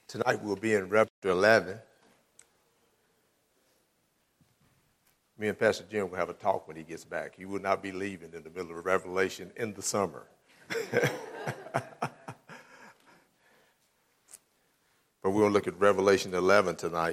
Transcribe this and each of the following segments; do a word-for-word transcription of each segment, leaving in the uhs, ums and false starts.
Tonight we'll be in Revelation eleven. Me and Pastor Jim will have a talk when he gets back. He will not be leaving in the middle of Revelation in the summer. But we'll look at Revelation eleven tonight.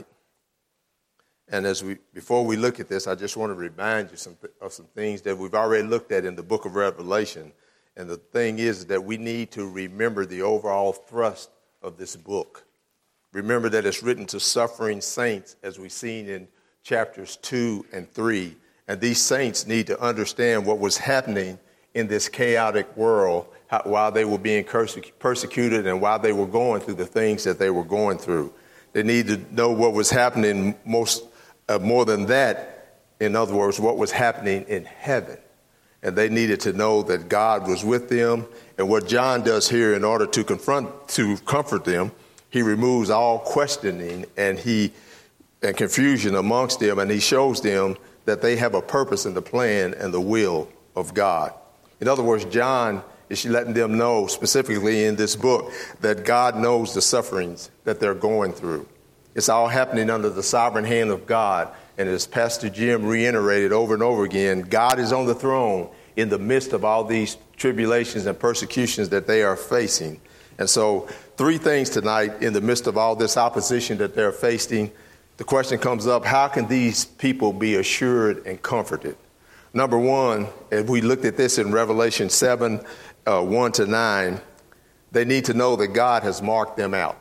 And as we, before we look at this, I just want to remind you some, of some things that we've already looked at in the book of Revelation. And the thing is that we need to remember the overall thrust of this book. Remember that it's written to suffering saints, as we've seen in chapters two and three. And these saints need to understand what was happening in this chaotic world how, while they were being persecuted and while they were going through the things that they were going through. They need to know what was happening most uh, more than that. In other words, what was happening in heaven. And they needed to know that God was with them. And what John does here in order to confront, to comfort them, he removes all questioning and he and confusion amongst them, and he shows them that they have a purpose in the plan and the will of God. In other words, John is letting them know specifically in this book that God knows the sufferings that they're going through. It's all happening under the sovereign hand of God. And as Pastor Jim reiterated over and over again, God is on the throne in the midst of all these tribulations and persecutions that they are facing. And so three things tonight in the midst of all this opposition that they're facing. The question comes up, how can these people be assured and comforted? Number one, if we looked at this in Revelation seven, uh, one to nine, they need to know that God has marked them out.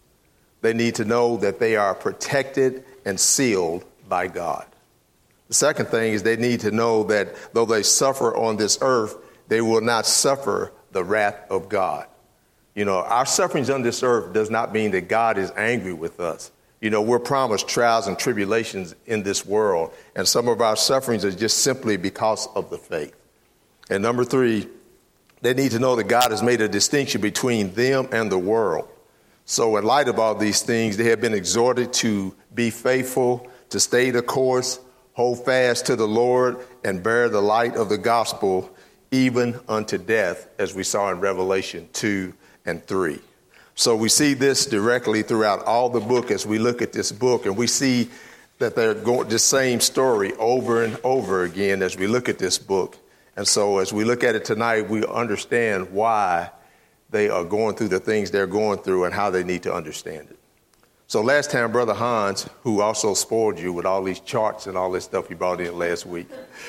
They need to know that they are protected and sealed by God. The second thing is they need to know that though they suffer on this earth, they will not suffer the wrath of God. You know, our sufferings on this earth does not mean that God is angry with us. You know, we're promised trials and tribulations in this world, and some of our sufferings are just simply because of the faith. And number three, they need to know that God has made a distinction between them and the world. So in light of all these things, they have been exhorted to be faithful, to stay the course, hold fast to the Lord, and bear the light of the gospel even unto death, as we saw in Revelation two and three. So we see this directly throughout all the book as we look at this book, and we see that they're going the same story over and over again as we look at this book. And so as we look at it tonight, we understand why they are going through the things they're going through and how they need to understand it. So last time, Brother Hans, who also spoiled you with all these charts and all this stuff he brought in last week,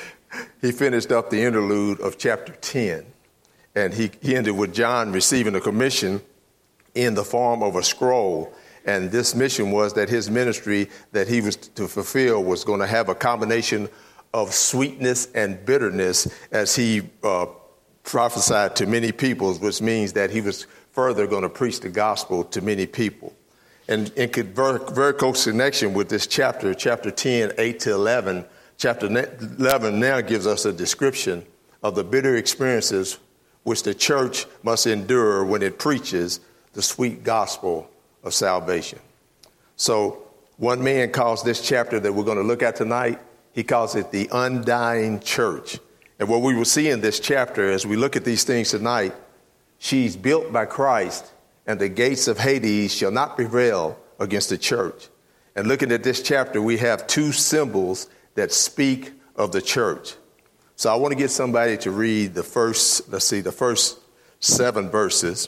he finished up the interlude of chapter ten. And he, he ended with John receiving a commission in the form of a scroll. And this mission was that his ministry that he was to fulfill was going to have a combination of sweetness and bitterness as he uh, prophesied to many people, which means that he was further going to preach the gospel to many people. And in very, very close connection with this chapter, chapter ten, eight to eleven, chapter eleven now gives us a description of the bitter experiences which the church must endure when it preaches the sweet gospel of salvation. So one man calls this chapter that we're going to look at tonight, he calls it the undying church. And what we will see in this chapter as we look at these things tonight, she's built by Christ, and the gates of Hades shall not prevail against the church. And looking at this chapter, we have two symbols that speak of the church. So I want to get somebody to read the first, let's see, the first seven verses,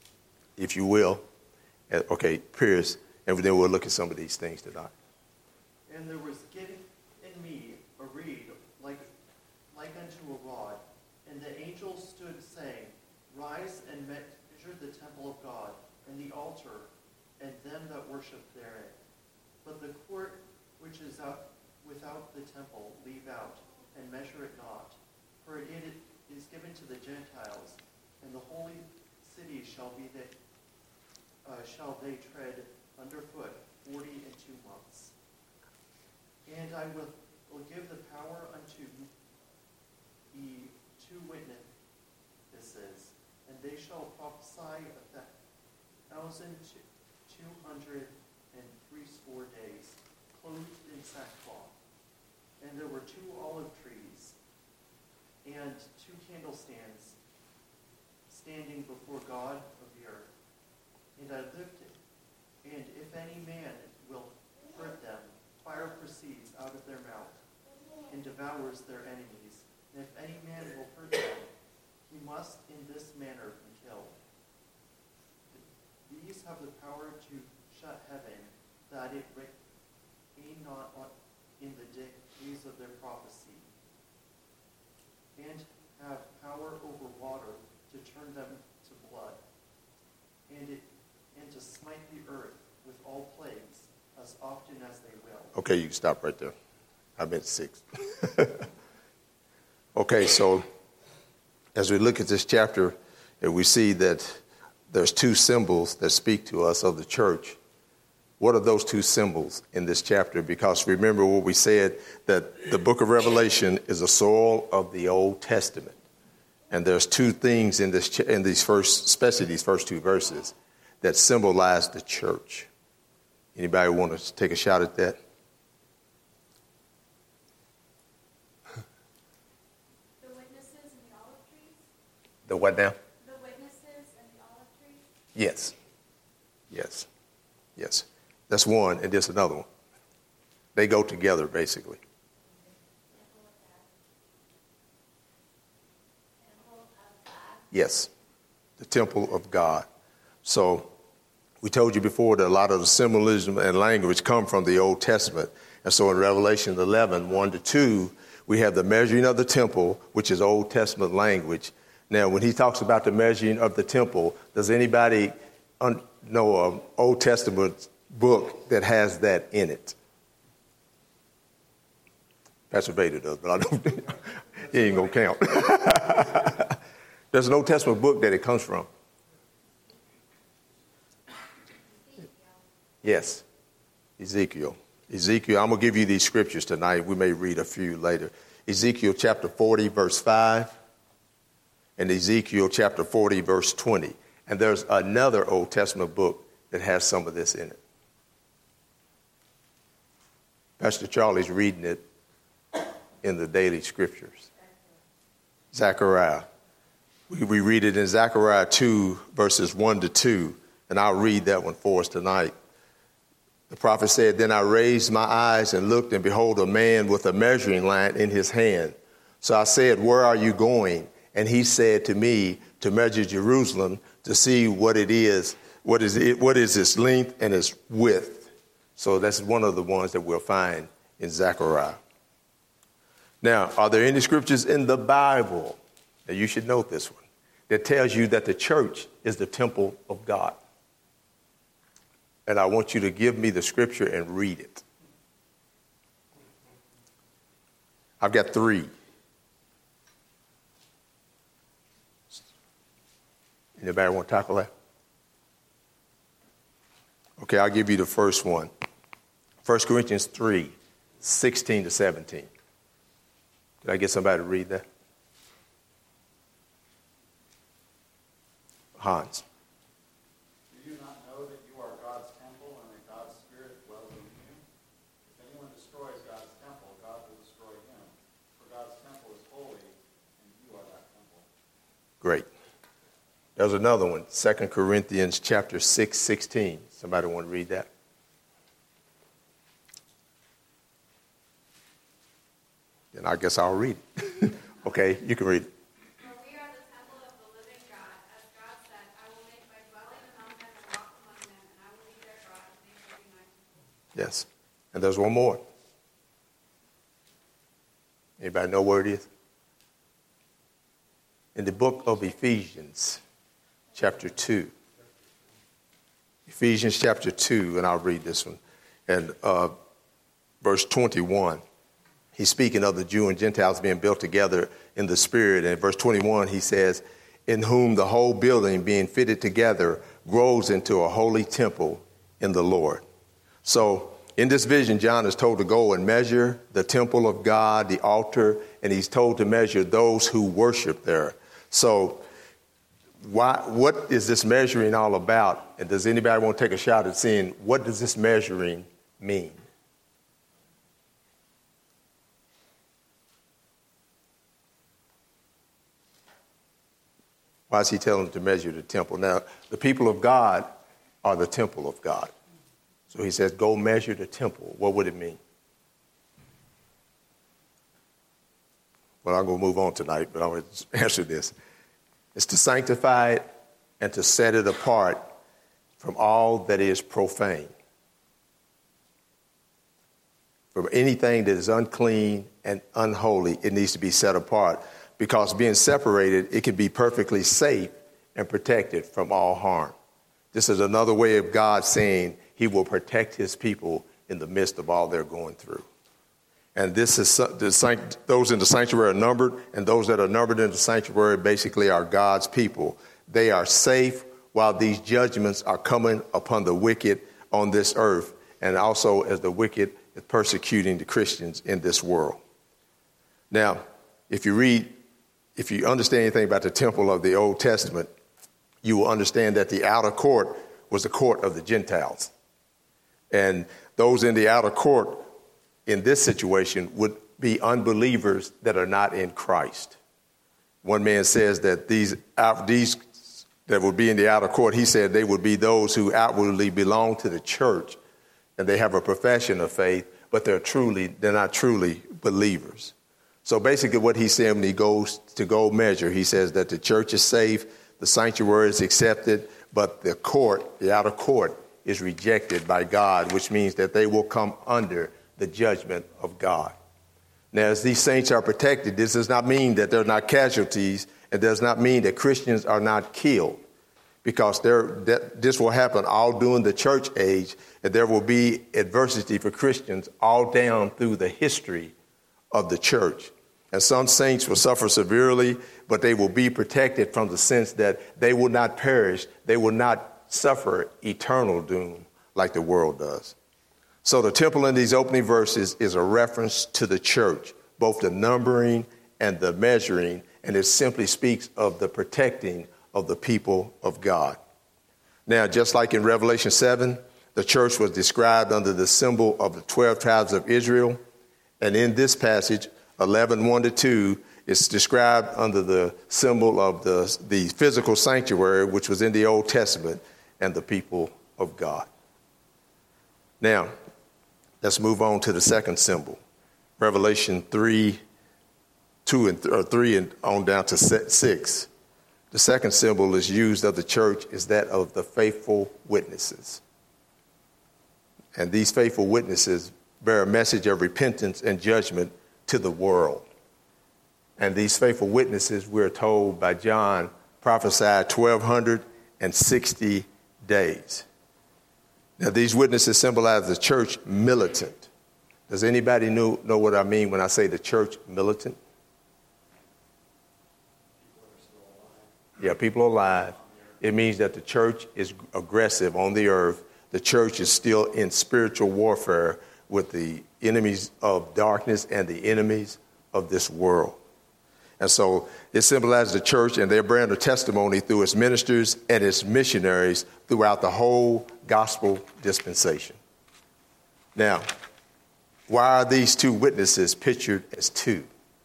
if you will. Okay, Pierce, and then we'll look at some of these things tonight. And there was given in me a reed like, like unto a rod, and the angel stood saying, Rise and measure the temple of God, and the altar, and them that worship therein. But the court which is out without the temple leave out, and measure it not. For it is given to the Gentiles, and the holy city shall be the, uh, shall they tread underfoot forty and two months. And I will, will give the power unto the two witnesses, and they shall prophesy a thousand two hundred and threescore days, clothed in sackcloth. And there were two olive trees and two candlestands standing before God of the earth. And I lifted, if any man will hurt them, fire proceeds out of their mouth and devours their enemies. And if any man will hurt them, he must in this manner be killed. These have the power to shut heaven, that it rain not on, in the days of their prophecy, and have power over water to turn them to blood, and it and to smite the earth with all plagues as often as they will. Okay, you can stop right there. I meant six. Okay, so as we look at this chapter, and we see that there's two symbols that speak to us of the church. What are those two symbols in this chapter? Because remember what we said, that the book of Revelation is a soil of the Old Testament. And there's two things in this in these first, especially these first two verses, that symbolize the church. Anybody want to take a shot at that? The witnesses and the olive trees? The what now? The witnesses and the olive trees? Yes. Yes. Yes. That's one, and there's another one. They go together, basically. Yes, the temple of God. So we told you before that a lot of the symbolism and language come from the Old Testament. And so in Revelation eleven, one to two, we have the measuring of the temple, which is Old Testament language. Now, when he talks about the measuring of the temple, does anybody un- know an Old Testament book that has that in it? Pastor Vader does, but I don't. He ain't gonna count. There's an Old Testament book that it comes from. Yes, Ezekiel. Ezekiel, I'm going to give you these scriptures tonight. We may read a few later. Ezekiel chapter forty, verse five, and Ezekiel chapter forty, verse twenty. And there's another Old Testament book that has some of this in it. Pastor Charlie's reading it in the daily scriptures. Zechariah. We, we read it in Zechariah two, verses one to two, and I'll read that one for us tonight. The prophet said, "Then I raised my eyes and looked, and behold, a man with a measuring line in his hand. So I said, 'Where are you going?' And he said to me, 'To measure Jerusalem, to see what it is, what is it, what is its length and its width.'" So that's one of the ones that we'll find in Zechariah. Now, are there any scriptures in the Bible, and you should note this one, that tells you that the church is the temple of God? And I want you to give me the scripture and read it. I've got three. Anybody want to tackle that? Okay, I'll give you the first one. First Corinthians three, sixteen to seventeen. Did I get somebody to read that? Hans. Do you not know that you are God's temple and that God's Spirit dwells in you? If anyone destroys God's temple, God will destroy him. For God's temple is holy, and you are that temple. Great. There's another one, Second Corinthians chapter six, sixteen. Somebody want to read that? Then I guess I'll read it. Okay, you can read it. For we are the temple of the living God. As God said, I will make my dwelling among them and walk among them, and I will be their God, and they shall be my people. Yes. And there's one more. Anybody know where it is? In the book of Ephesians, chapter two. Ephesians chapter two, and I'll read this one. And uh, verse twenty-one. He's speaking of the Jew and Gentiles being built together in the Spirit. And in verse twenty-one, he says, "In whom the whole building being fitted together grows into a holy temple in the Lord." So in this vision, John is told to go and measure the temple of God, the altar, and he's told to measure those who worship there. So why, what is this measuring all about? And does anybody want to take a shot at seeing what does this measuring mean? Why is he telling them to measure the temple? Now, the people of God are the temple of God. So he says, go measure the temple. What would it mean? Well, I'm going to move on tonight, but I'm going to answer this. It's to sanctify it and to set it apart from all that is profane. From anything that is unclean and unholy, it needs to be set apart. Because being separated, it can be perfectly safe and protected from all harm. This is another way of God saying he will protect his people in the midst of all they're going through. And this is the, those in the sanctuary are numbered, and those that are numbered in the sanctuary basically are God's people. They are safe while these judgments are coming upon the wicked on this earth, and also as the wicked is persecuting the Christians in this world. Now, if you read, if you understand anything about the temple of the Old Testament, you will understand that the outer court was the court of the Gentiles. And those in the outer court in this situation would be unbelievers that are not in Christ. One man says that these, these that would be in the outer court, he said they would be those who outwardly belong to the church and they have a profession of faith, but they're truly, they're not truly believers. So basically what he's saying when he goes to go measure, he says that the church is safe, the sanctuary is accepted, but the court, the outer court, is rejected by God, which means that they will come under the judgment of God. Now, as these saints are protected, this does not mean that they're not casualties. It does not mean that Christians are not killed, because there, that, this will happen all during the church age, and there will be adversity for Christians all down through the history of the church. And some saints will suffer severely, but they will be protected from the sense that they will not perish. They will not suffer eternal doom like the world does. So the temple in these opening verses is a reference to the church, both the numbering and the measuring, and it simply speaks of the protecting of the people of God. Now, just like in Revelation seven, the church was described under the symbol of the twelve tribes of Israel. And in this passage, eleven, one to two, is described under the symbol of the, the physical sanctuary, which was in the Old Testament, and the people of God. Now, let's move on to the second symbol, Revelation three, two and th- or three and on down to six. The second symbol is used of the church is that of the faithful witnesses. And these faithful witnesses bear a message of repentance and judgment to the world. And these faithful witnesses, we're told by John, prophesied twelve sixty days. Now, these witnesses symbolize the church militant. Does anybody know, know what I mean when I say the church militant? Yeah, people are alive. It means that the church is aggressive on the earth. The church is still in spiritual warfare with the enemies of darkness and the enemies of this world. And so it symbolizes the church and their brand of testimony through its ministers and its missionaries throughout the whole gospel dispensation. Now, why are these two witnesses pictured as two?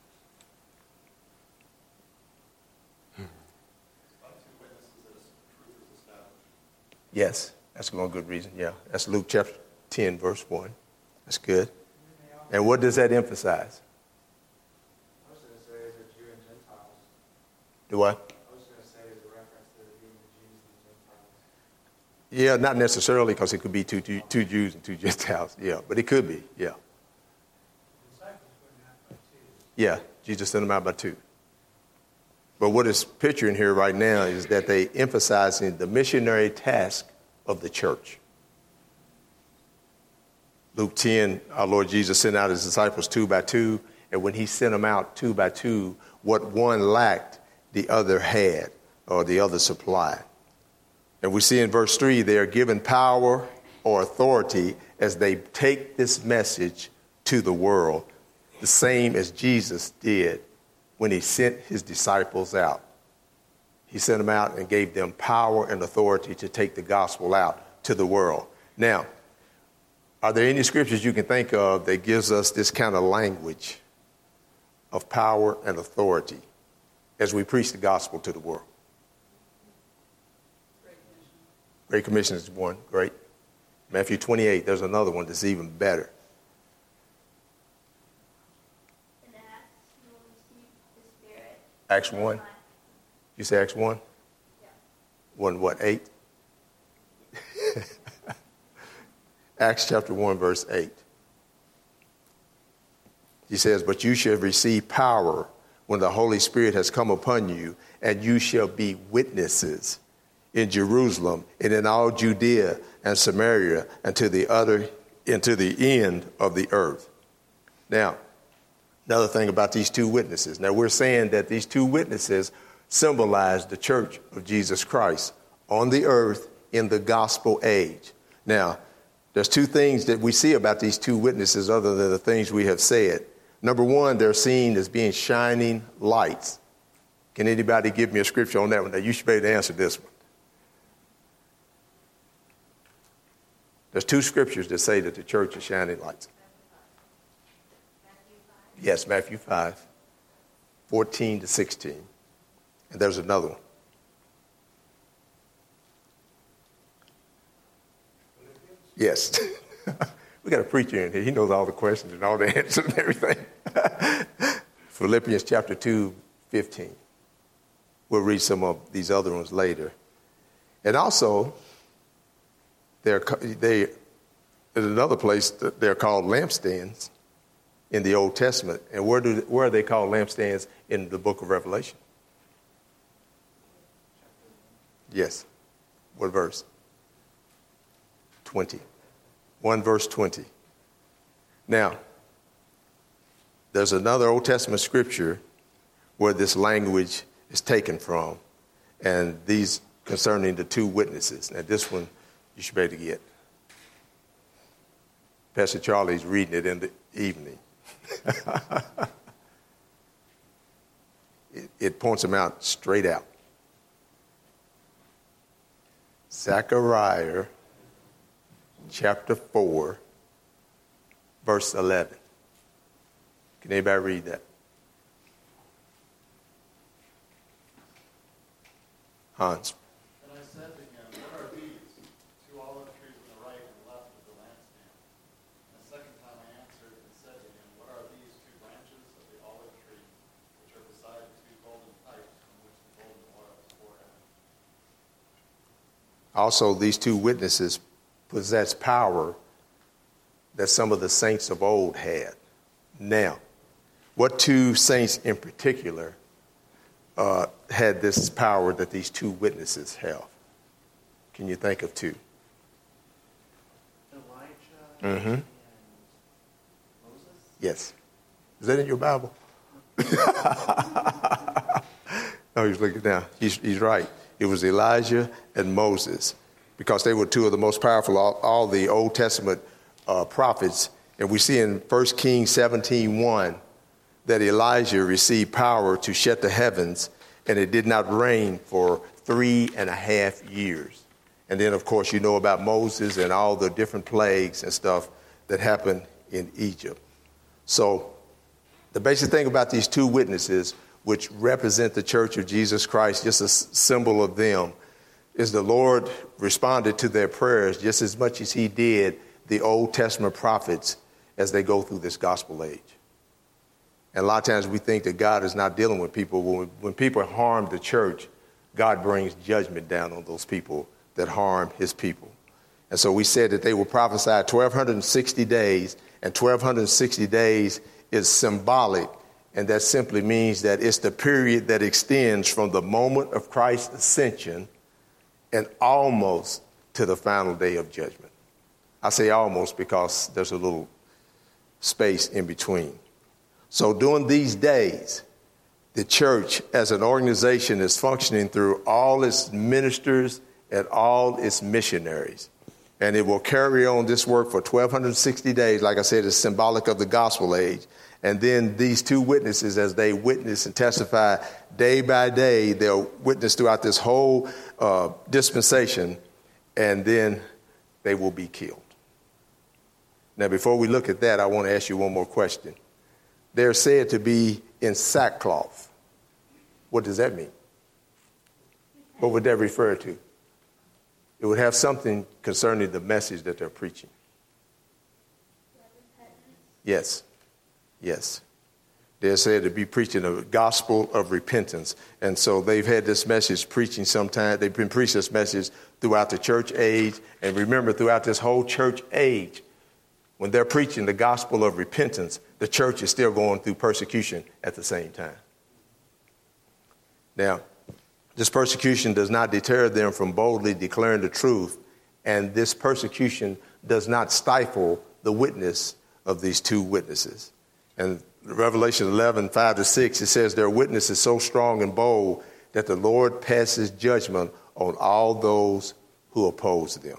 Yes, that's a good reason. Yeah, that's Luke chapter ten, verse one. That's good. And what does that emphasize? I was going to say is the Jew and Gentiles. Do what? I was going to say is a reference to it being the Jews and the Gentiles. Yeah, not necessarily, because it could be two, two, two Jews and two Gentiles. Yeah, but it could be. Yeah. The disciples went out by two. Yeah, Jesus sent them out by two. But what is picturing here right now is that they emphasizing the missionary task of the church. Luke ten, our Lord Jesus sent out his disciples two by two, and when he sent them out two by two, what one lacked, the other had, or the other supplied. And we see in verse three, they are given power or authority as they take this message to the world, the same as Jesus did when he sent his disciples out. He sent them out and gave them power and authority to take the gospel out to the world. Now, are there any scriptures you can think of that gives us this kind of language of power and authority as we preach the gospel to the world? Great Commission. Great Commission is one. Great. Matthew twenty-eight, there's another one that's even better. In Acts, you will receive the Spirit. Acts one? You say Acts one? Yeah. one what, eight? Acts chapter one, verse eight. He says, but you shall receive power when the Holy Spirit has come upon you, and you shall be witnesses in Jerusalem and in all Judea and Samaria and to the other, and to the end of the earth. Now, another thing about these two witnesses. Now, we're saying that these two witnesses symbolize the church of Jesus Christ on the earth in the gospel age. Now, there's two things that we see about these two witnesses other than the things we have said. Number one, they're seen as being shining lights. Can anybody give me a scripture on that one? Now, you should be able to answer this one. There's two scriptures that say that the church is shining lights. Yes, Matthew five, fourteen to sixteen. And there's another one. Yes. We got a preacher in here. He knows all the questions and all the answers and everything. Philippians chapter two, fifteen. We'll read some of these other ones later. And also, they're, they, in another place, they're called lampstands in the Old Testament. And where, do, where are they called lampstands in the book of Revelation? Yes. What verse? twenty. one verse twenty. Now, there's another Old Testament scripture where this language is taken from, and these concerning the two witnesses. Now, this one you should be able to get. Pastor Charlie's reading it in the evening. it, it points them out straight out. Zechariah chapter four, verse eleven. Can anybody read that? Hans. And I said to him, what are these? Two olive trees on the right and left of the lampstand. And the second time I answered and said to him, what are these two branches of the olive tree, which are beside the two golden pipes from which the golden oil is poured out? Also, these two witnesses possess power that some of the saints of old had. Now, what two saints in particular uh, had this power that these two witnesses have? Can you think of two? Elijah Mm-hmm. and Moses? Yes. Is that in your Bible? No, he's looking down. He's, he's right. It was Elijah and Moses, because they were two of the most powerful, all, all the Old Testament uh, prophets. And we see in First Kings seventeen one that Elijah received power to shut the heavens, and it did not rain for three and a half years. And then, of course, you know about Moses and all the different plagues and stuff that happened in Egypt. So the basic thing about these two witnesses, which represent the church of Jesus Christ, just a symbol of them, is the Lord responded to their prayers just as much as he did the Old Testament prophets as they go through this gospel age. And a lot of times we think that God is not dealing with people. When, when people harm the church, God brings judgment down on those people that harm his people. And so we said that they will prophesy twelve sixty days, and twelve sixty days is symbolic, and that simply means that it's the period that extends from the moment of Christ's ascension and almost to the final day of judgment. I say almost because there's a little space in between. So during these days, the church as an organization is functioning through all its ministers and all its missionaries. And it will carry on this work for twelve sixty days. Like I said, it's symbolic of the gospel age. And then these two witnesses, as they witness and testify day by day, they'll witness throughout this whole uh, dispensation, and then they will be killed. Now, before we look at that, I want to ask you one more question. They're said to be in sackcloth. What does that mean? What would that refer to? It would have something concerning the message that they're preaching. Yes. Yes. They're said to be preaching a gospel of repentance. And so they've had this message preaching sometime. They've been preaching this message throughout the church age. And remember, throughout this whole church age, when they're preaching the gospel of repentance, the church is still going through persecution at the same time. Now, this persecution does not deter them from boldly declaring the truth. And this persecution does not stifle the witness of these two witnesses. And Revelation eleven, five to six, it says their witness is so strong and bold that the Lord passes judgment on all those who oppose them.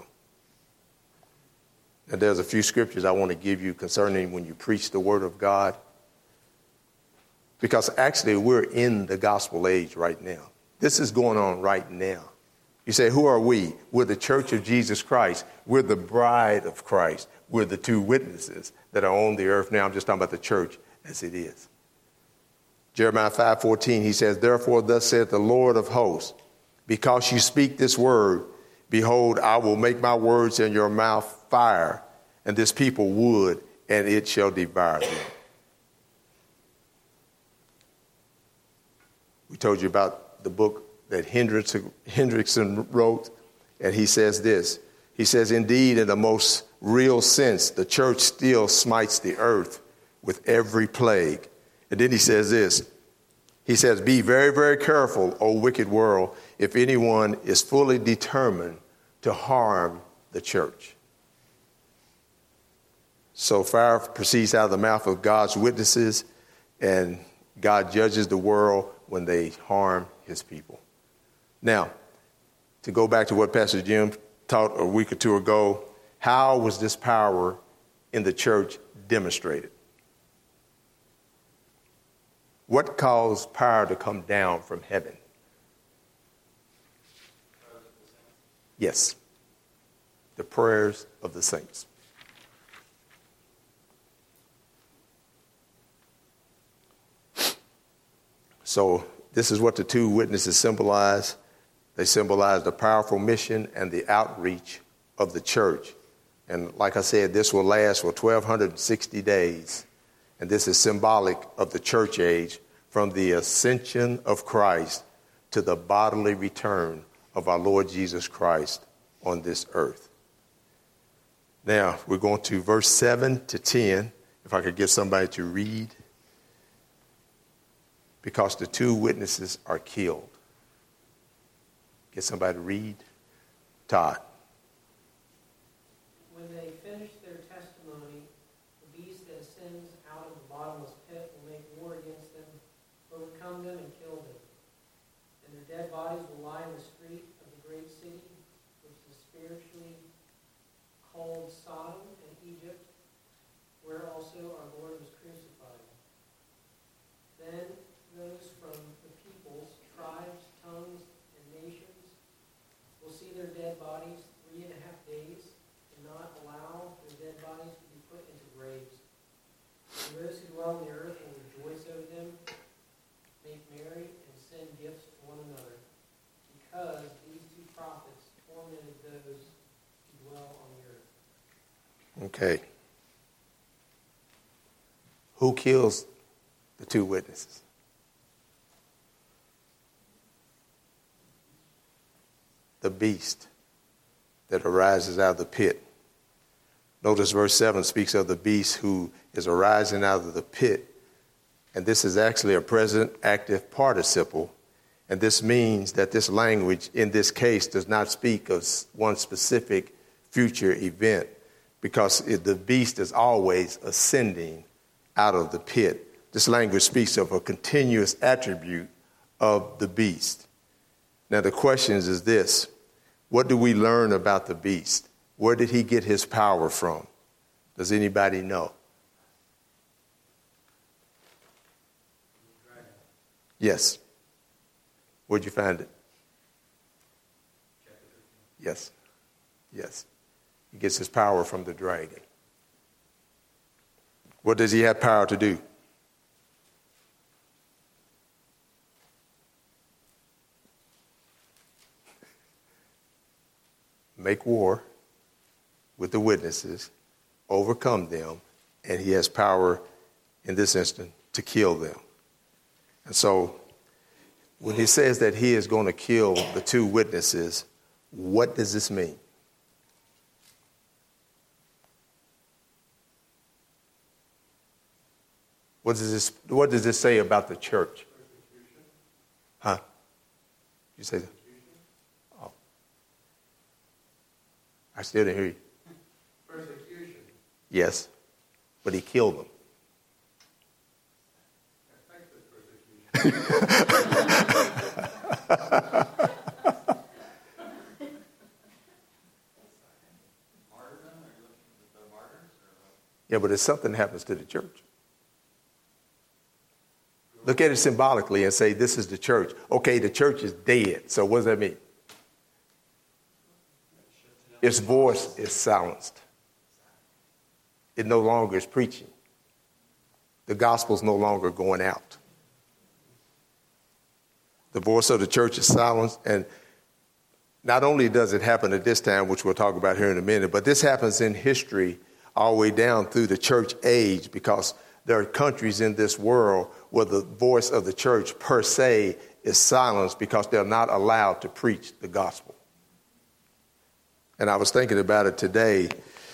And there's a few scriptures I want to give you concerning when you preach the word of God. Because actually we're in the gospel age right now. This is going on right now. You say, who are we? We're the church of Jesus Christ. We're the bride of Christ. We're the two witnesses that are on the earth now. I'm just talking about the church as it is. Jeremiah five fourteen, he says, therefore thus saith the Lord of hosts, because you speak this word, behold, I will make my words in your mouth fire, and this people wood, and it shall devour them. We told you about the book that Hendrickson wrote, and he says this. He says, indeed, in the most real sense, the church still smites the earth with every plague. And then he says this. He says, be very, very careful, O wicked world, if anyone is fully determined to harm the church. So fire proceeds out of the mouth of God's witnesses, and God judges the world when they harm his people. Now, to go back to what Pastor Jim taught a week or two ago, how was this power in the church demonstrated? What caused power to come down from heaven? Yes, the prayers of the saints. So this is what the two witnesses symbolize. They symbolize the powerful mission and the outreach of the church. And like I said, this will last for twelve sixty days. And this is symbolic of the church age, from the ascension of Christ to the bodily return of our Lord Jesus Christ on this earth. Now, we're going to verse seven to ten, if I could get somebody to read. Because the two witnesses are killed. Get somebody to read. Todd. When they finish their testimony, the beast that ascends out of the bottomless pit will make war against them, overcome them, and kill them. And their dead bodies will lie in the street of the great city, which is spiritually called Sodom and Egypt, where also our Lord was crucified. Then those from the peoples, tribes, tongues, and nations will see their dead bodies three and a half days, and not allow their dead bodies to be put into graves. And those who dwell on the earth will rejoice over them, make merry, and send gifts to one another, because these two prophets tormented those who dwell on the earth. Okay. Who kills the two witnesses? The beast that arises out of the pit. Notice verse seven speaks of the beast who is arising out of the pit. And this is actually a present active participle. And this means that this language in this case does not speak of one specific future event, because it, the beast is always ascending out of the pit. This language speaks of a continuous attribute of the beast. Now, the question is this: what do we learn about the beast? Where did he get his power from? Does anybody know? Yes. Where'd you find it? Yes. Yes. He gets his power from the dragon. What does he have power to do? make war with the witnesses, overcome them, and he has power in this instant to kill them. And so when he says that he is going to kill the two witnesses, what does this mean? What does this, what does this say about the church? Huh? You say that? Oh. I still didn't hear you. Persecution. Yes, but he killed them. Yeah, but if something happens to the church, look at it symbolically and say, this is the church. Okay, the church is dead. So what does that mean? Its voice is silenced. It no longer is preaching. The gospel's no longer going out. The voice of the church is silenced. And not only does it happen at this time, which we'll talk about here in a minute, but this happens in history all the way down through the church age, because there are countries in this world where the voice of the church per se is silenced because they're not allowed to preach the gospel. And I was thinking about it today.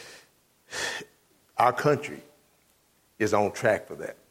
Our country is on track for that.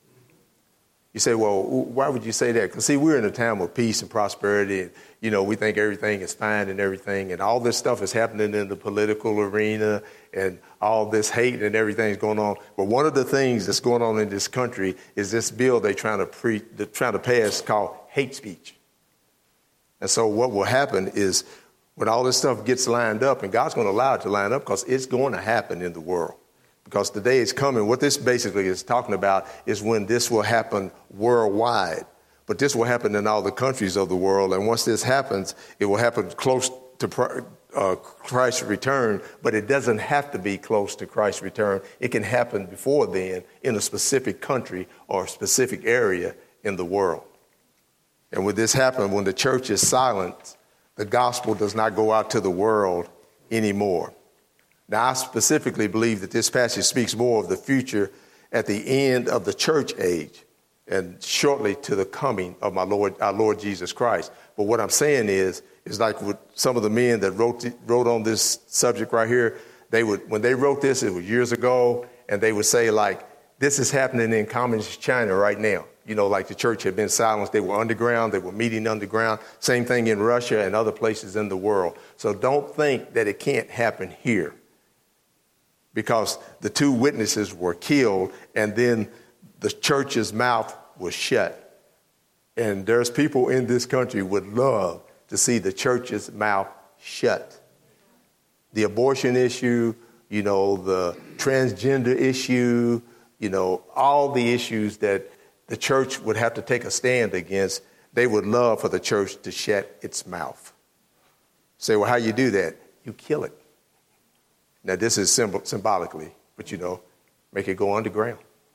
You say, well, why would you say that? Because, see, we're in a time of peace and prosperity. And, you know, we think everything is fine and everything. And all this stuff is happening in the political arena, and all this hate and everything is going on. But one of the things that's going on in this country is this bill they're trying to, pre- they're trying to pass called hate speech. And so what will happen is when all this stuff gets lined up, and God's going to allow it to line up because it's going to happen in the world. Because the day is coming. What this basically is talking about is when this will happen worldwide. But this will happen in all the countries of the world. And once this happens, it will happen close to uh, Christ's return. But it doesn't have to be close to Christ's return. It can happen before then in a specific country or a specific area in the world. And when this happens, when the church is silent, the gospel does not go out to the world anymore. Now, I specifically believe that this passage speaks more of the future at the end of the church age and shortly to the coming of my Lord, our Lord Jesus Christ. But what I'm saying is, is like with some of the men that wrote wrote on this subject right here, they would, when they wrote this, it was years ago, and they would say, like, this is happening in communist China right now. You know, like the church had been silenced. They were underground. They were meeting underground. Same thing in Russia and other places in the world. So don't think that it can't happen here. Because the two witnesses were killed, and then the church's mouth was shut. And there's people in this country would love to see the church's mouth shut. The abortion issue, you know, the transgender issue, you know, all the issues that the church would have to take a stand against, they would love for the church to shut its mouth. Say, well, how you do that? You kill it. Now, this is symbol, symbolically, but, you know, make it go underground.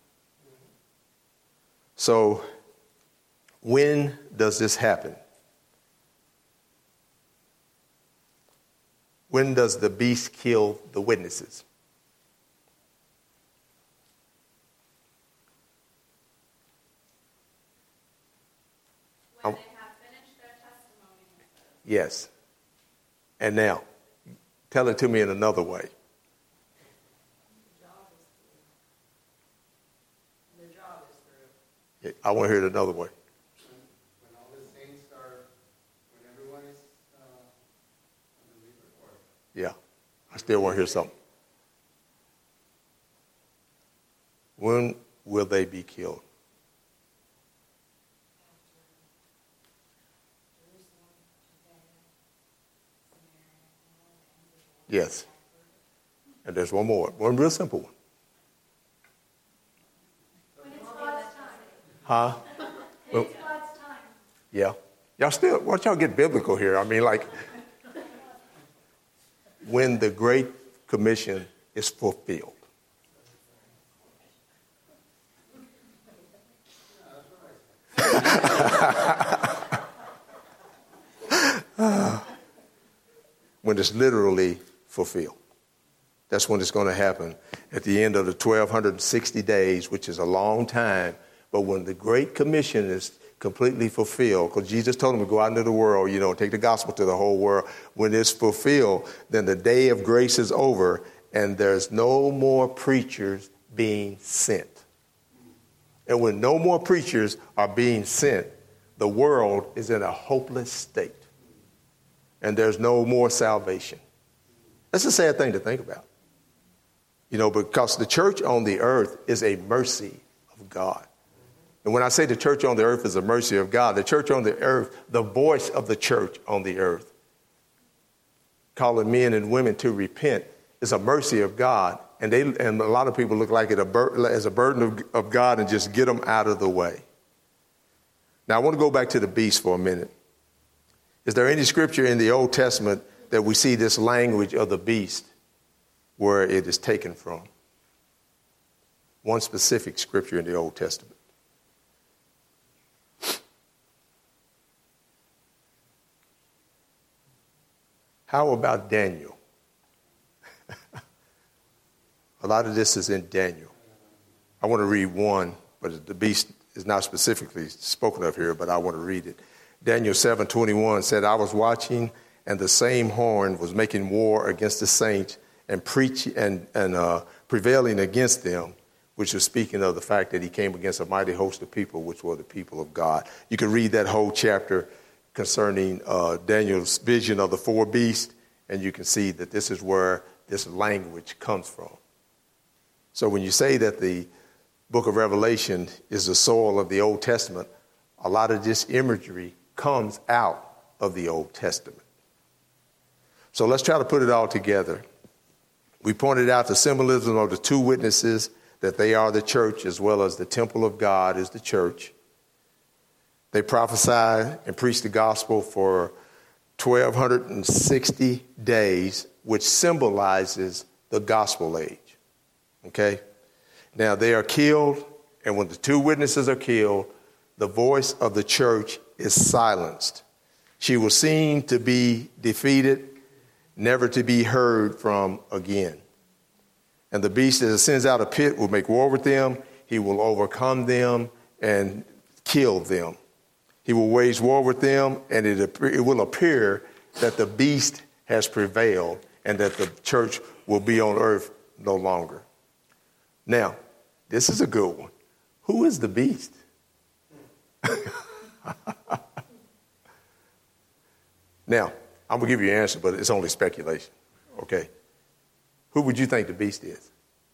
So when does this happen? When does the beast kill the witnesses? When they have finished their testimony. Yes. And now, tell it to me in another way. I want to hear it another way. When all the saints are, when everyone is uh, on the report. Yeah, I still want to hear something. When will they be killed? Yes. And there's one more, one real simple one. When it's God's time. Huh? When it's God's time. Yeah. Y'all still, why don't y'all get biblical here? I mean, like, when the Great Commission is fulfilled. when it's literally fulfilled. That's when it's going to happen at the end of the twelve sixty days, which is a long time. But when the Great Commission is completely fulfilled, because Jesus told them to go out into the world, you know, take the gospel to the whole world. When it's fulfilled, then the day of grace is over, and there's no more preachers being sent. And when no more preachers are being sent, the world is in a hopeless state. And there's no more salvation. That's a sad thing to think about. You know, because the church on the earth is a mercy of God. And when I say the church on the earth is a mercy of God, the church on the earth, the voice of the church on the earth, calling men and women to repent, is a mercy of God. And they and a lot of people look like it a bur- as a burden of, of God and just get them out of the way. Now, I want to go back to the beast for a minute. Is there any scripture in the Old Testament that we see this language of the beast where it is taken from? One specific scripture in the Old Testament. How about Daniel? A lot of this is in Daniel. I want to read one, but the beast is not specifically spoken of here, but I want to read it. Daniel seven twenty-one said, I was watching, and the same horn was making war against the saints and preaching and, and uh, prevailing against them, which was speaking of the fact that he came against a mighty host of people, which were the people of God. You can read that whole chapter concerning uh, Daniel's vision of the four beasts, and you can see that this is where this language comes from. So when you say that the book of Revelation is the soul of the Old Testament, a lot of this imagery comes out of the Old Testament. So let's try to put it all together. We pointed out the symbolism of the two witnesses, that they are the church, as well as the temple of God is the church. They prophesied and preached the gospel for twelve sixty days, which symbolizes the gospel age. Okay? Now, they are killed, and when the two witnesses are killed, the voice of the church is silenced. She was seen to be defeated, never to be heard from again. And the beast, as it sends out a pit, will make war with them. He will overcome them and kill them. He will wage war with them, and it, it will appear that the beast has prevailed and that the church will be on earth no longer. Now, this is a good one. Who is the beast? Now, I'm going to give you an answer, but it's only speculation. Okay. Who would you think the beast is?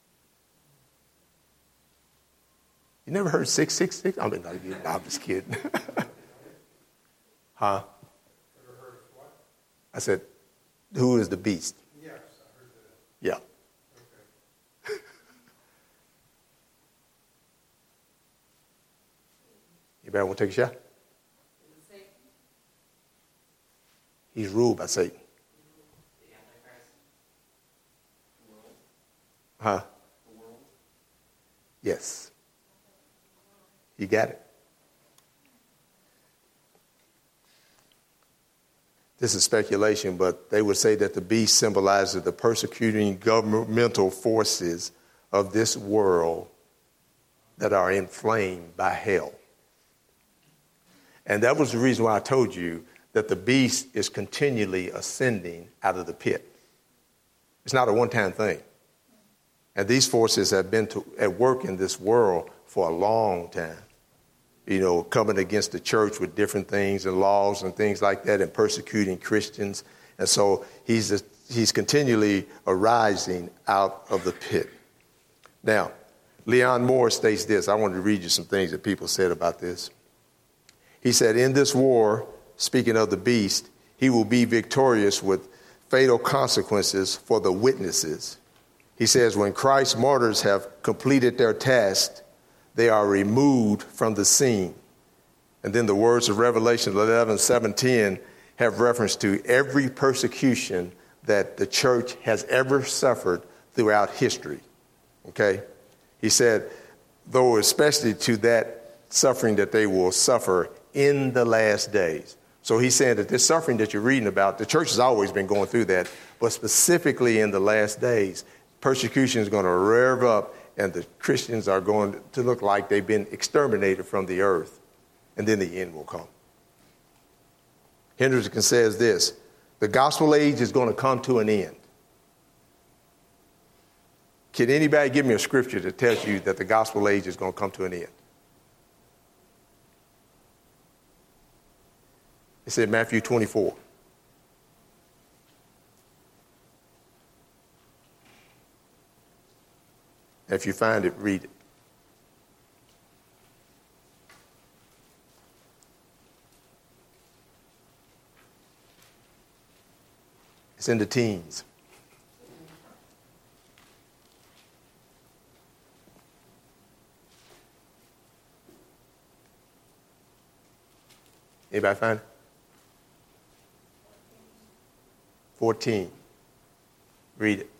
You never heard six six six? I mean, I'm just kidding. Huh? I said, who is the beast? Yes, I heard that. Yeah. Okay. Anybody want to take a shot? He's ruled by Satan. Huh? Yes. You got it. This is speculation, but they would say that the beast symbolizes the persecuting governmental forces of this world that are inflamed by hell. And that was the reason why I told you that the beast is continually ascending out of the pit. It's not a one-time thing. And these forces have been to, at work in this world for a long time. You know, coming against the church with different things and laws and things like that and persecuting Christians. And so he's, a, he's continually arising out of the pit. Now, Leon Moore states this. I wanted to read you some things that people said about this. He said, in this war, speaking of the beast, he will be victorious with fatal consequences for the witnesses. He says, when Christ's martyrs have completed their task, they are removed from the scene. And then the words of Revelation eleven seventeen have reference to every persecution that the church has ever suffered throughout history. Okay? He said, though especially to that suffering that they will suffer in the last days. So he's saying that this suffering that you're reading about, the church has always been going through that, but specifically in the last days, persecution is going to rev up, and the Christians are going to look like they've been exterminated from the earth, and then the end will come. Hendrickson says this: the gospel age is going to come to an end. Can anybody give me a scripture that tells you that the gospel age is going to come to an end? It's in Matthew twenty-four. If you find it, read it. It's in the teens. Anybody find it? fourteen. Read it.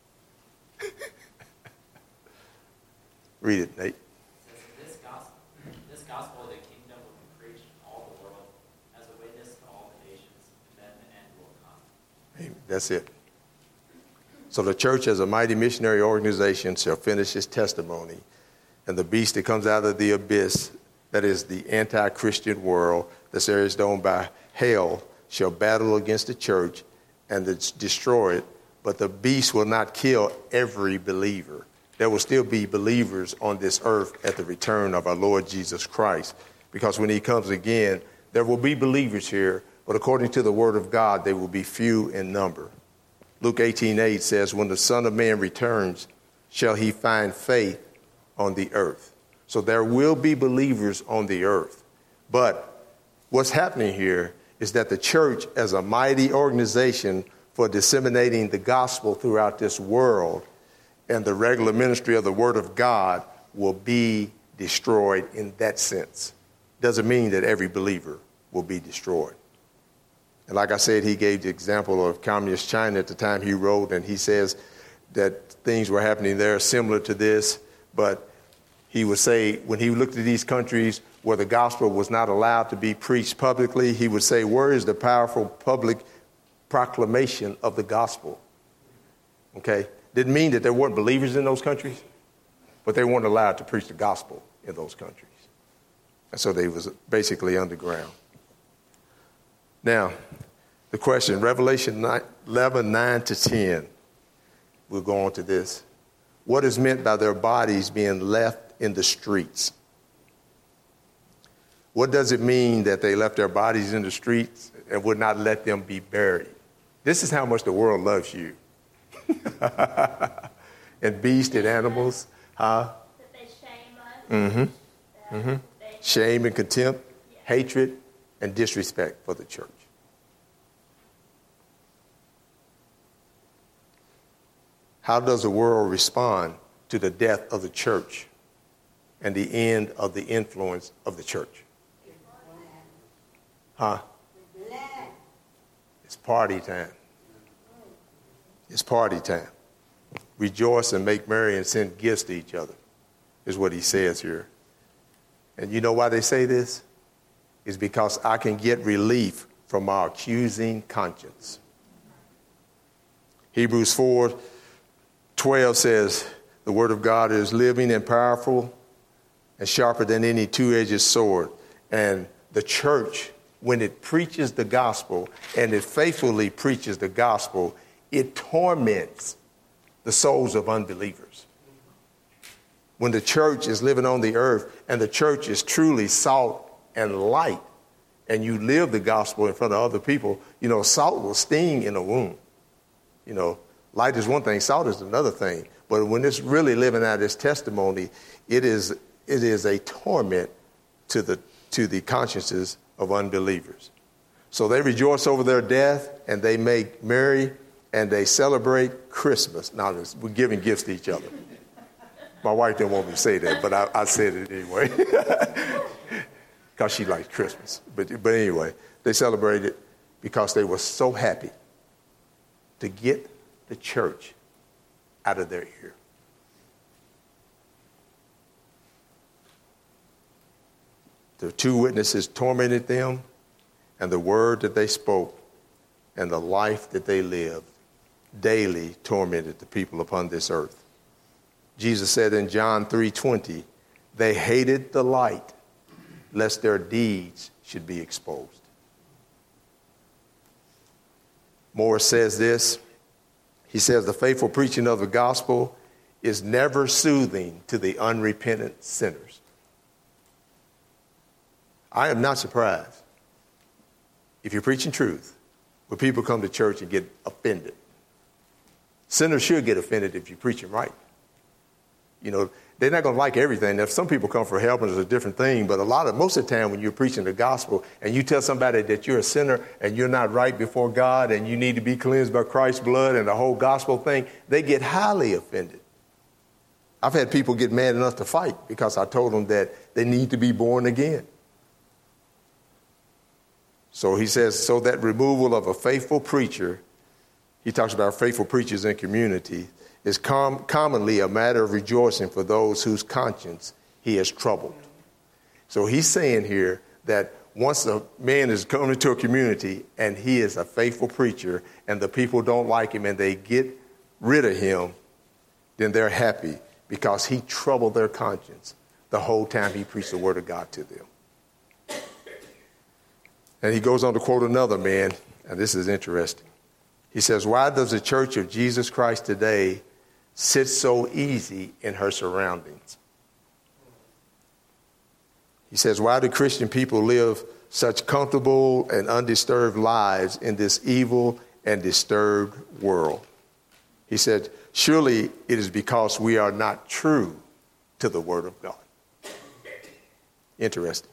Read it, Nate. It says, this gospel, this gospel of the kingdom will be preached in all the world as a witness to all the nations, and then the end will come. Amen. That's it. So the church, as a mighty missionary organization, shall finish its testimony, and the beast that comes out of the abyss, that is the anti-Christian world, that's urged on by hell, shall battle against the church and destroy it, but the beast will not kill every believer. There will still be believers on this earth at the return of our Lord Jesus Christ, because when he comes again, there will be believers here, but according to the word of God, they will be few in number. Luke eighteen eight says, when the Son of Man returns, shall he find faith on the earth? So there will be believers on the earth. But what's happening here is that the church, as a mighty organization for disseminating the gospel throughout this world, and the regular ministry of the word of God will be destroyed in that sense. Doesn't mean that every believer will be destroyed. And like I said, he gave the example of communist China at the time he wrote, and he says that things were happening there similar to this, but he would say when he looked at these countries where the gospel was not allowed to be preached publicly, he would say, where is the powerful public proclamation of the gospel? Okay? Didn't mean that there weren't believers in those countries, but they weren't allowed to preach the gospel in those countries. And so they was basically underground. Now, the question, Revelation eleven, nine to ten. We'll go on to this. What is meant by their bodies being left in the streets? What does it mean that they left their bodies in the streets and would not let them be buried? This is how much the world loves you. And beasts and animals, huh? That they shame us. Mm-hmm. Mm-hmm. They, Shame and contempt, yeah. hatred, and disrespect for the church. How does the world respond to the death of the church and the end of the influence of the church? Huh? It's party time. It's party time. Rejoice and make merry and send gifts to each other, is what he says here. And you know why they say this? It's because I can get relief from our accusing conscience. Hebrews four twelve says, the word of God is living and powerful and sharper than any two-edged sword. And the church, when it preaches the gospel and it faithfully preaches the gospel, it torments the souls of unbelievers. When the church is living on the earth and the church is truly salt and light, and you live the gospel in front of other people, you know, salt will sting in a wound. You know, light is one thing, salt is another thing. But when it's really living out its testimony, it is it is a torment to the to the consciences of unbelievers. So they rejoice over their death, and they make merry, and they celebrate Christmas. Now, we're giving gifts to each other. My wife didn't want me to say that, but I, I said it anyway, because she likes Christmas. But, but anyway, they celebrated because they were so happy to get the church out of their ear. The two witnesses tormented them, and the word that they spoke and the life that they lived daily tormented the people upon this earth. Jesus said in John three twenty, they hated the light lest their deeds should be exposed. Morris says this. He says the faithful preaching of the gospel is never soothing to the unrepentant sinners. I am not surprised if you're preaching truth when people come to church and get offended. Sinners should get offended if you're preaching right. You know, they're not going to like everything. Now, some people come for help and it's a different thing, but a lot of, most of the time when you're preaching the gospel and you tell somebody that you're a sinner and you're not right before God and you need to be cleansed by Christ's blood and the whole gospel thing, they get highly offended. I've had people get mad enough to fight because I told them that they need to be born again. So he says, so that removal of a faithful preacher, he talks about faithful preachers in community, is com- commonly a matter of rejoicing for those whose conscience he has troubled. So he's saying here that once a man is coming into a community and he is a faithful preacher and the people don't like him and they get rid of him, then they're happy because he troubled their conscience the whole time he preached the word of God to them. And he goes on to quote another man, and this is interesting. He says, why does the Church of Jesus Christ today sit so easy in her surroundings? He says, why do Christian people live such comfortable and undisturbed lives in this evil and disturbed world? He said, surely it is because we are not true to the word of God. Interesting.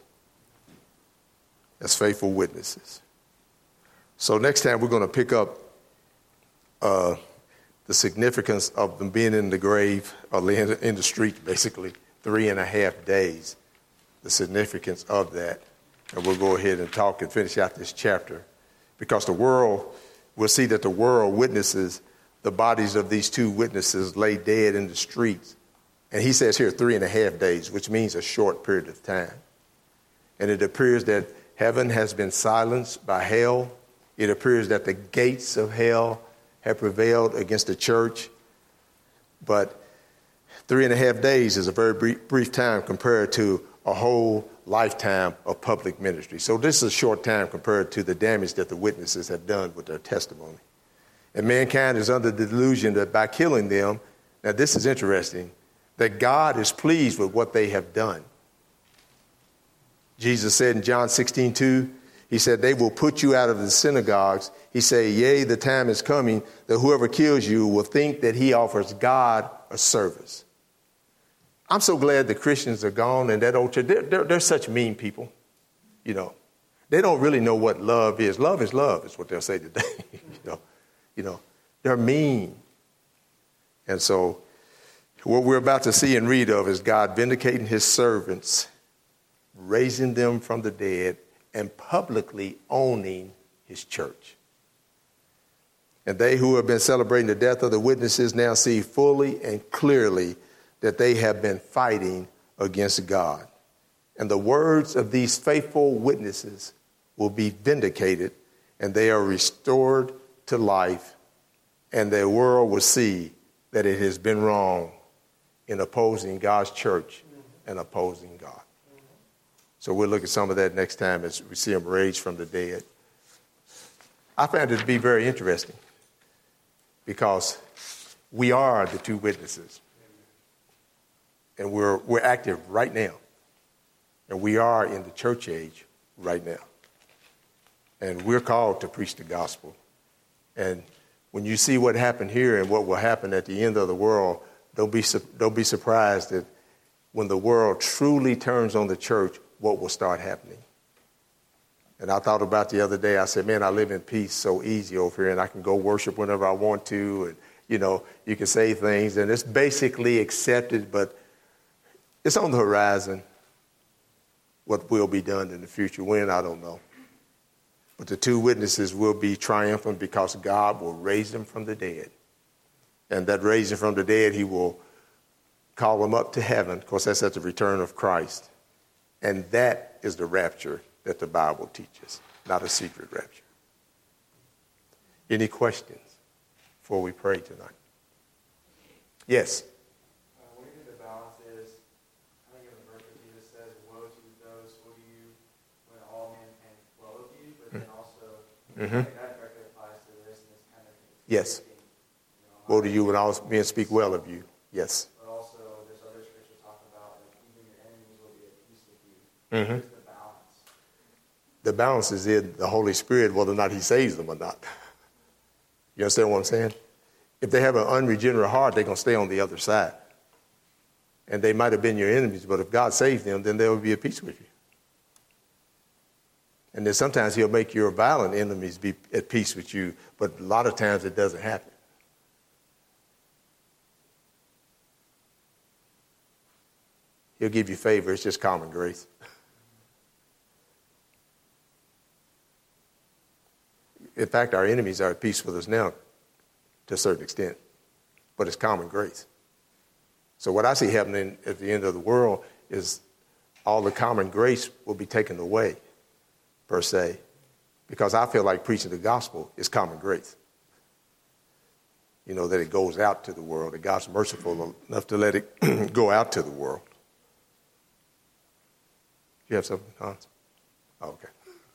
As faithful witnesses. So next time we're going to pick up uh, the significance of them being in the grave, or in the street, basically, three and a half days. The significance of that. And we'll go ahead and talk and finish out this chapter. Because the world, we'll see that the world witnesses the bodies of these two witnesses lay dead in the streets. And he says here three and a half days, which means a short period of time. And it appears that heaven has been silenced by hell. It appears that the gates of hell have prevailed against the church. But three and a half days is a very brief, brief time compared to a whole lifetime of public ministry. So this is a short time compared to the damage that the witnesses have done with their testimony. And mankind is under the delusion that by killing them, now this is interesting, that God is pleased with what they have done. Jesus said in John sixteen two, he said, they will put you out of the synagogues. He said, yea, the time is coming that whoever kills you will think that he offers God a service. I'm so glad the Christians are gone and that old church. They're, they're, they're such mean people. You know, they don't really know what love is. Love is love is what they'll say today. you know, you know, they're mean. And so what we're about to see and read of is God vindicating his servants, raising them from the dead, and publicly owning his church. And they who have been celebrating the death of the witnesses now see fully and clearly that they have been fighting against God. And the words of these faithful witnesses will be vindicated, and they are restored to life, and the world will see that it has been wrong in opposing God's church and opposing God. So we'll look at some of that next time as we see him raised from the dead. I found it to be very interesting because we are the two witnesses. And we're, we're active right now. And we are in the church age right now. And we're called to preach the gospel. And when you see what happened here and what will happen at the end of the world, don't be, don't be surprised that when the world truly turns on the church, what will start happening. And I thought about the other day, I said, man, I live in peace so easy over here, and I can go worship whenever I want to, and, you know, you can say things, and it's basically accepted, but it's on the horizon what will be done in the future. When, I don't know. But the two witnesses will be triumphant because God will raise them from the dead. And that raising from the dead, he will call them up to heaven. Of course, that's at the return of Christ. And that is the rapture that the Bible teaches. not a secret rapture. Any questions before we pray tonight? Yes. Uh, what do you think the balance is? I think in the verse where Jesus says, "Woe to those who do you when all men can well of you," but then also Mm-hmm. I think that directly applies to this, and it's kind of it's Yes. thinking, you know, Woe to you when all men speak well of you. Yes. But also, there's other scriptures talking about like even your enemies will be at peace with you. Mm-hmm. Where's the balance? The balance is in the Holy Spirit, whether or not he saves them or not. You understand what I'm saying? If they have an unregenerate heart, they're going to stay on the other side. And they might have been your enemies, but if God saves them, then they will be at peace with you. And then sometimes he'll make your violent enemies be at peace with you, but a lot of times it doesn't happen. He'll give you favor. It's just common grace. In fact, our enemies are at peace with us now to a certain extent, but it's common grace. So what I see happening at the end of the world is all the common grace will be taken away, per se, because I feel like preaching the gospel is common grace. You know, that it goes out to the world, that God's merciful enough to let it go out to the world. You have something, Hans? Oh, okay.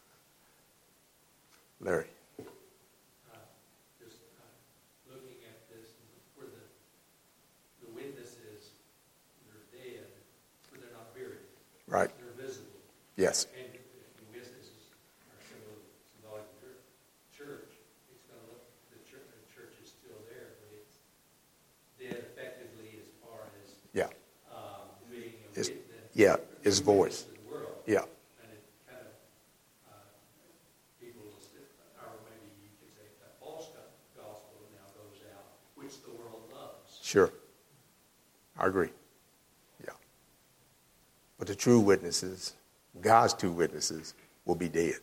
Larry. Uh, just uh, looking at this, where the the witnesses, they're dead, but they're not buried. Right. They're visible. Yes. And if the witnesses are symbol- symbolic of the church, it's going to look, the church, the church is still there, but it's dead effectively as far as Yeah. um, being a It's- witness. yeah, his voice. To the world. Yeah. And it kind of, uh, people will say, or maybe you could say that false gospel now goes out, which the world loves. Sure. I agree. Yeah. But the true witnesses, God's two witnesses, will be dead.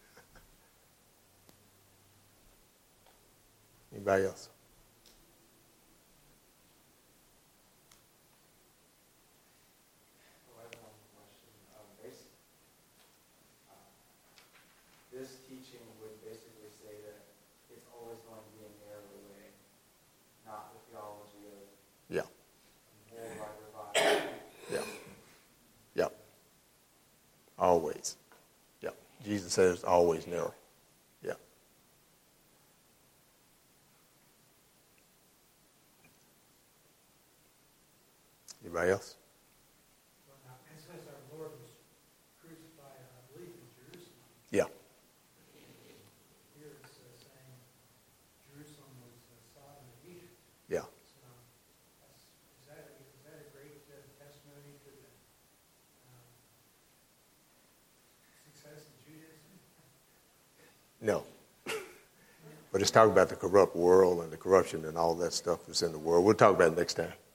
Anybody else? Well, I have one question. Um, basi- uh, This teaching would basically say that it's always going to be a narrow way, not the theology of Yeah. more by revival. Yeah. Yeah. Always. Yeah. Jesus says it's always narrow. Yeah. Anybody else? And since our Lord was crucified, I believe, in Jerusalem, Yeah. here it's uh, saying Jerusalem was uh, Sodom and Egypt. Yeah. So, that's, is that a, is that a great uh, testimony to the um, success of Judaism? No. But it's talking about the corrupt world and the corruption and all that stuff that's in the world. We'll talk about it next time.